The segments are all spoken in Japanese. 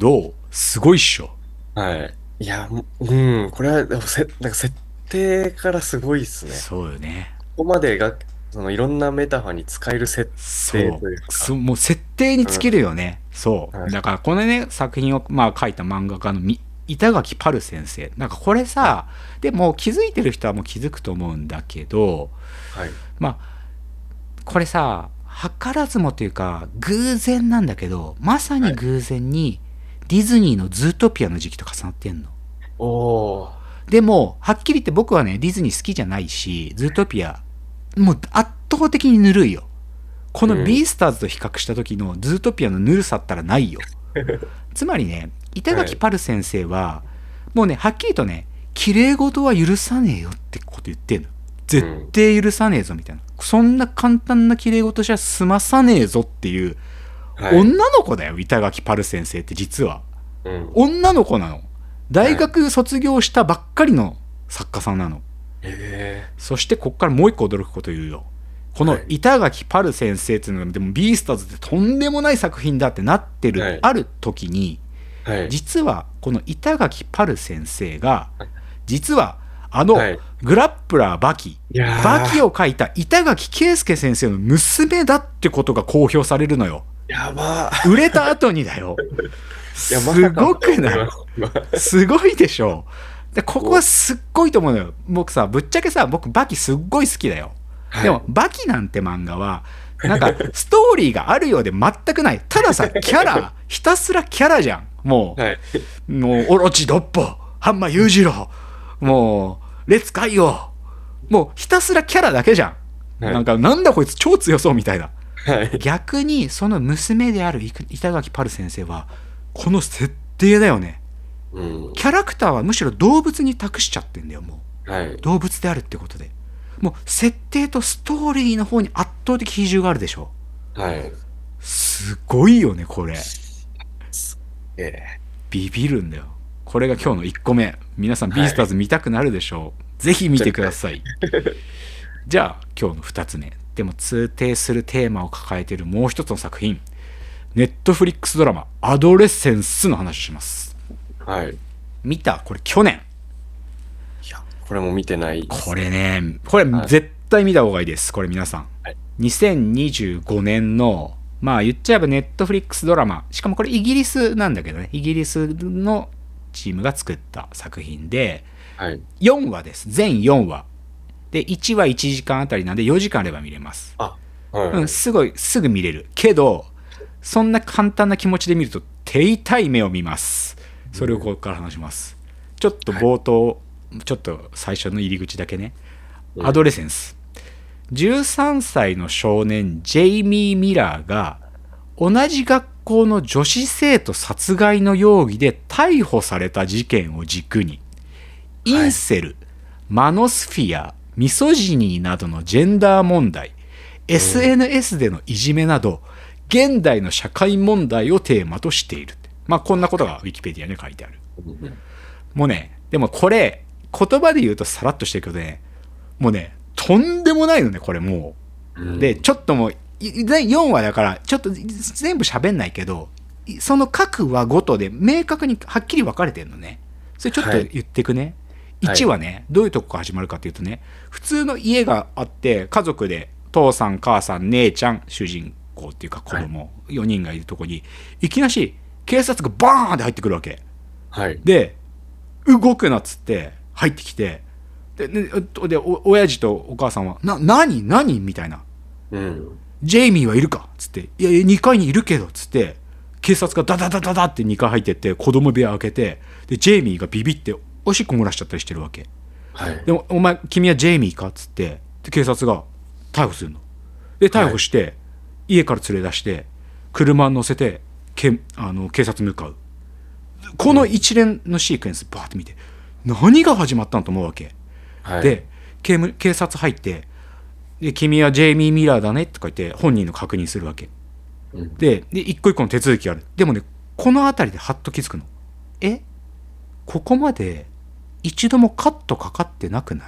どう？すごいっしょ。 はい。いや、これは、でもなんか設定からすごいっすね。 そうよね。 ここまでが、いろんなメタファーに使える設定そというう。 か、 もう設定に尽きるうん。 よね。そう。 はい。 だからこのね、作品をまあ書いた漫画家の板垣パル先生。なんかこれはい。 さ、でも気づいてる人はもう気づくと思うんだけど、 はい。 まあ、これさ、図らずもというか、偶然なんだけど、まさはい。 に偶然にディズニーのズートピアの時期と重なってんの。 おー。 でも、はっきり言って僕はね、ディズニー好きじゃないし、ズートピア、もう圧倒的にぬるいよ。このうん。 ビースターズと比較した時のズートピアのぬるさったらないよ。つまりね、板はい。 垣パル先生は、もうね、はっきりとね、綺麗事は許さねえよってこと言ってんの。絶うん。 対許さねえぞみたいな。そんな簡単な綺麗事じゃ済まさねえぞっていうはい。 女の子だよ、板垣パル先生って実は。 うん。 女の子なの。大はい。 学卒業したばっかりの作家さんなの。 ええそしてこっからもう一個驚くこと言うよ。このはい。 板垣パル先生っていうのがでもビースターズってとんでもない作品だってなってるはい。 ある時に、 はい。 実はこの板垣パル先生が実はあのはい。 グラップラーいやバキを書いた板垣圭介先生の娘だってことが公表されるのよ。 やば売れた後にだよ。 いや、まさすごかとくない？ 思います。今すごいでしょ？で、ここはお、 すっごいと思うのよ。僕さ、ぶっちゃけさ、僕バキすっごい好きだよ。でも、 はい。 バキなんて漫画は、なんか、ストーリーがあるようで全くない。たださ、キャラ、ひたすらキャラじゃん。 はい。 もう、オロチドッポ、ハンマ裕次郎、もう、列海王、もう、ひたすらキャラだけじゃん。 はい。 なんか、なんだこいつ超強そうみたいな。 はい。 逆に、その娘である板垣パル先生は、この設定だよね。 うん。 キャラクターはむしろ動物に託しちゃってんだよ、もう。 はい。 動物であるってことで。もう、設定とストーリーの方に圧倒的比重があるでしょ。 はい。 すごいよね、これ。 すげえ。 ビビるんだよ。これが今日の1個目。皆さん、ビースターズはい。 見たくなるでしょう。ぜひ見じゃてください。じゃあ、今日の2つ目。でも通底するテーマを抱えているもう一つの作品。ネットフリックスドラマ、アドレッセンスの話をします。 はい。 見た？これ去年。 いや、これも見てないでこすね。 れね、これはい。 絶対見た方がいいです。これ皆さん。 はい。 2025年の、まあ言っちゃえばネットフリックスドラマ。しかもこれイギリスなんだけどね。イギリスのチームが作った作品で、 はい。 4話です。全4話。で、1話1時間あたりなんで4時間あれば見れます。 あ、はいうん、 はい。 すぐ見れる。けど、そんな簡単な気持ちで見ると手痛い目を見ます。それをここから話します。ちょっとはい。 冒頭、ちょっと最初の入り口だけね。アドレうん。 センス。13歳の少年ジェイミー・ミラーが同じ学校の女子生徒殺害の容疑で逮捕された事件を軸に、イはい。 ンセル、マノスフィア、ミソジニーなどのジェンダー問題、 うん。 SNS でのいじめなど、現代の社会問題をテーマとしている。まあ、こんなことがウィキペディアに書いてある。 うんもうね、でもこれ、言葉で言うとさらっとしてるけどね、もうね、とんでもないのね、これもう。で、 うん。 ちょっともう、4話だから、ちょっと全部喋んないけど、その各話ごとで明確にはっきり分かれてるのね。それちょっとはい。 言ってくね。1 はい。 話ね、どういうとこから始まるかっていうとね、普通の家があって、家族で、父さん、母さん、姉ちゃん、主人公っていうか子はい。 供、4人がいるとこに、いきなし、警察がバーンって入ってくるわけ。 はい。 で、動くなっつって入ってきて、で親父とお母さんは何みたいな。 うん。 ジェイミーはいるかっつって、いやいや2階にいるけどっつって、警察がダダダダダって2階入ってって子供部屋開けて、でジェイミーがビビっておしっこ漏らしちゃったりしてるわけ。 はい。 でもお前君はジェイミーかっつって、で警察が逮捕するの。で逮はい。 捕して家から連れ出して車に乗せて警察向かう。このうん。 一連のシークエンスバーって見て、何が始まったんと思うわけはい。 で、警察入って、で君はジェイミー・ミラーだねとか言って本人の確認するわけうん。 で一個一個の手続きがある。でもね、この辺りでハッと気づくの。え、ここまで一度もカットかかってなくない？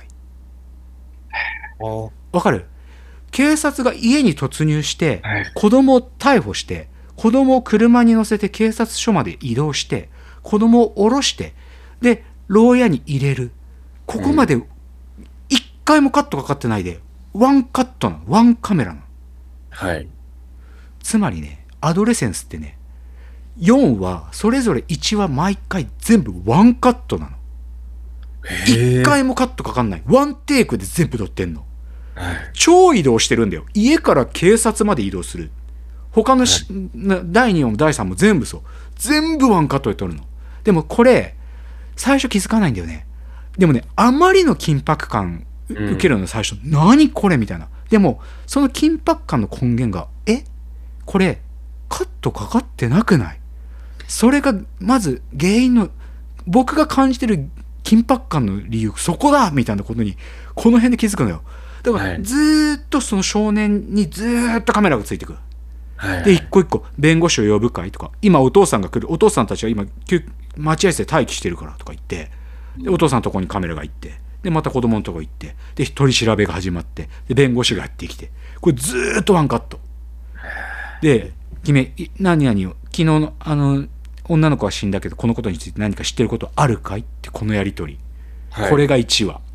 あ、 わかる？警察が家に突入してはい。 子供を逮捕して子供を車に乗せて警察署まで移動して、子供を降ろして、で牢屋に入れる。ここまで一回もカットかかってないで、ワンカットなの、ワンカメラなの。 はい。 つまりね、アドレセンスってね、4話それぞれ1話毎回全部ワンカットなの。一回もカットかかんない。ワンテイクで全部撮ってんの。 はい。 超移動してるんだよ。家から警察まで移動する。他の第2話も第3話も全部そう。全部ワンカットで撮るの。でもこれ、最初気づかないんだよね。でもね、あまりの緊迫感受けるの最初、何これみたいな。でも、その緊迫感の根源が、これ、カットかかってなくない？それが、まず原因の、僕が感じてる緊迫感の理由、そこだみたいなことに、この辺で気づくのよ。だから、ずーっとその少年にずーっとカメラがついてくる。はい、で、一個一個、弁護士を呼ぶかいとか、今お父さんが来る、お父さんたちは今、待合室で待機してるからとか言って、で、お父さんのとこにカメラが行って、で、また子供のとこ行って、で、取り調べが始まって、で、弁護士がやってきて、これずーっとワンカット。で、何々を、昨日の、女の子は死んだけど、このことについて何か知ってることあるかいって、このやりとり。はい、これが1話。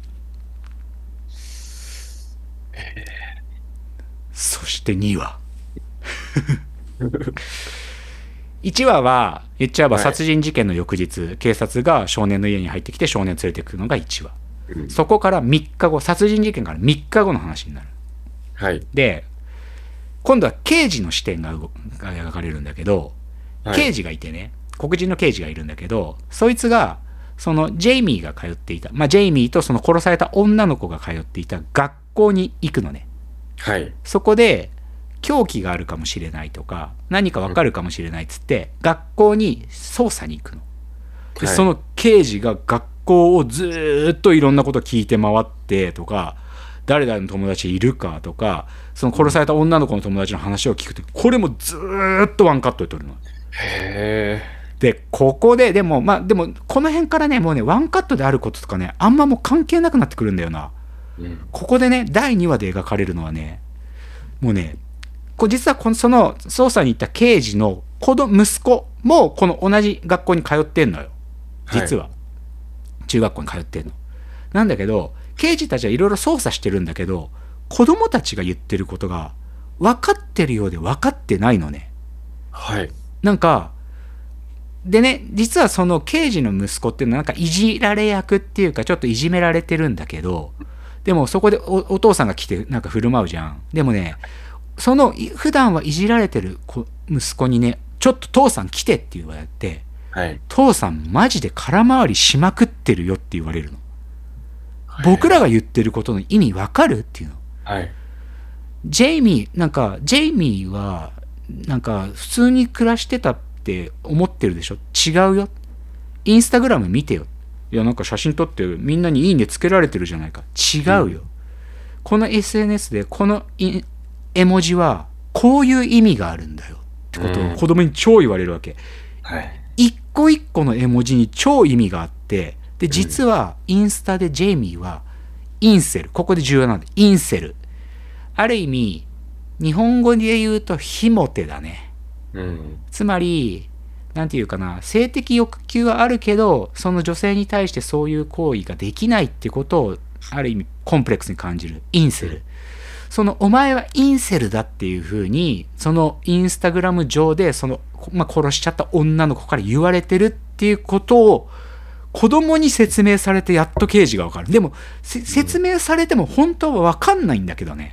そして2話。1話は言っちゃえば殺人事件の翌日、警察が少年の家に入ってきて少年を連れてくるのが1話、そこから3日後、殺人事件から3日後の話になる、はい、で今度は刑事の視点が描かれるんだけど、刑事がいてね、黒人の刑事がいるんだけど、そいつがそのジェイミーが通っていた、ジェイミーとその殺された女の子が通っていた学校に行くのね、はい、そこで凶器があるかもしれないとか何かわかるかもしれないっつって学校に捜査に行くの。で、その刑事が学校をずっといろんなこと聞いて回ってとか、誰々の友達いるかとか、その殺された女の子の友達の話を聞くと、これもずっとワンカットで撮るの。へー。でここででもこの辺からね、もうねワンカットであることとかね、あんまもう関係なくなってくるんだよな、ここでね第2話で描かれるのはね、もうね、実はその捜査に行った刑事の息子もこの同じ学校に通ってんのよ、実は、中学校に通ってんのなんだけど、刑事たちはいろいろ捜査してるんだけど、子供たちが言ってることが分かってるようで分かってないのね。はい。なんかでね、実はその刑事の息子っていうのはなんかいじられ役っていうか、ちょっといじめられてるんだけど、でもそこで お父さんが来てなんか振る舞うじゃん。でもね、その普段はいじられてる息子にね、ちょっと父さん来てって言われて、はい、父さんマジで空回りしまくってるよって言われるの、はい、僕らが言ってることの意味わかるっていうの、はい、ジェイミーはなんか普通に暮らしてたって思ってるでしょ、違うよ、インスタグラム見てよ、いやなんか写真撮ってみんなにいいねつけられてるじゃないか、違うよ、この SNS でこの絵文字はこういう意味があるんだよってことを子供に超言われるわけ、はい、一個一個の絵文字に超意味があって、で実はインスタでジェイミーはインセル、ここで重要なんで、インセル、ある意味日本語で言うとひも手だね、つまりなんていうかな、性的欲求はあるけどその女性に対してそういう行為ができないってことをある意味コンプレックスに感じるインセル、そのお前はインセルだっていう風にそのインスタグラム上でその、殺しちゃった女の子から言われてるっていうことを子供に説明されてやっと刑事が分かる。でも説明されても本当は分かんないんだけどね、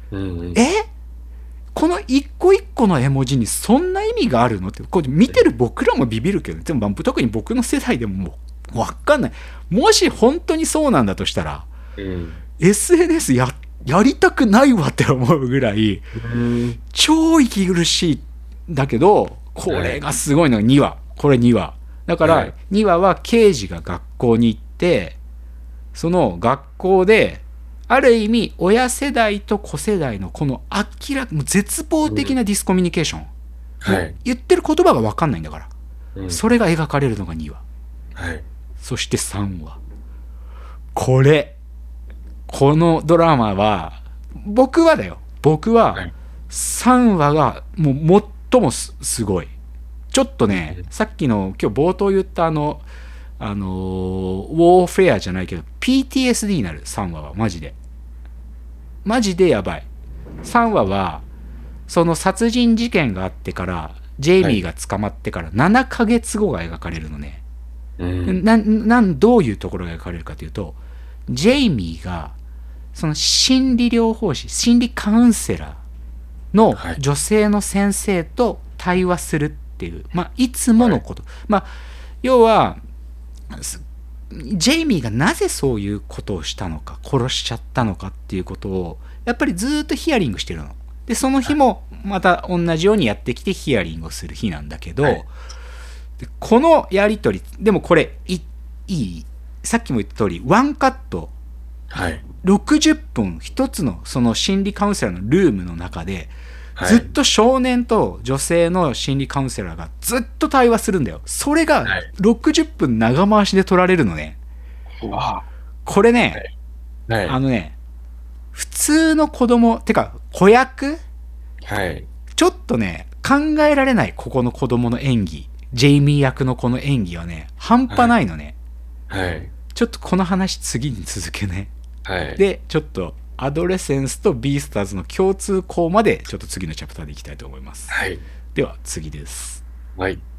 この一個一個の絵文字にそんな意味があるのって、これ見てる僕らもビビるけど、でも特に僕の世代でももう分かんない。もし本当にそうなんだとしたら、SNS やりたくないわって思うぐらい、超息苦しいんだけど、これがすごいのが2話、これ2話だから2話は刑事が学校に行って、その学校である意味親世代と子世代のこの明らか絶望的なディスコミュニケーション、言ってる言葉が分かんないんだから、それが描かれるのが2話、そして3話、このドラマは僕は3話がもう最もすごい。ちょっとね、さっきの今日冒頭言ったウォーフェアじゃないけど PTSD になる。3話はマジでやばい。3話はその殺人事件があってからジェイミーが捕まってから7ヶ月後が描かれるのね。どういうところが描かれるかというと、ジェイミーがその心理療法士、心理カウンセラーの女性の先生と対話するっていう、いつものこと、要はジェイミーがなぜそういうことをしたのか、殺しちゃったのかっていうことをやっぱりずっとヒアリングしてるので、その日もまた同じようにやってきてヒアリングをする日なんだけど、でこのやり取りでもこれいい、さっきも言った通りワンカット、60分一つのその心理カウンセラーのルームの中で、ずっと少年と女性の心理カウンセラーがずっと対話するんだよ。それが60分長回しで撮られるのね。これね、普通の子供てか子役、ちょっとね考えられない。ここの子供の演技、ジェイミー役のこの演技はね半端ないのね。ちょっとこの話次に続けね。でちょっとアドレセンスとビースターズの共通項までちょっと次のチャプターでいきたいと思います。では次です。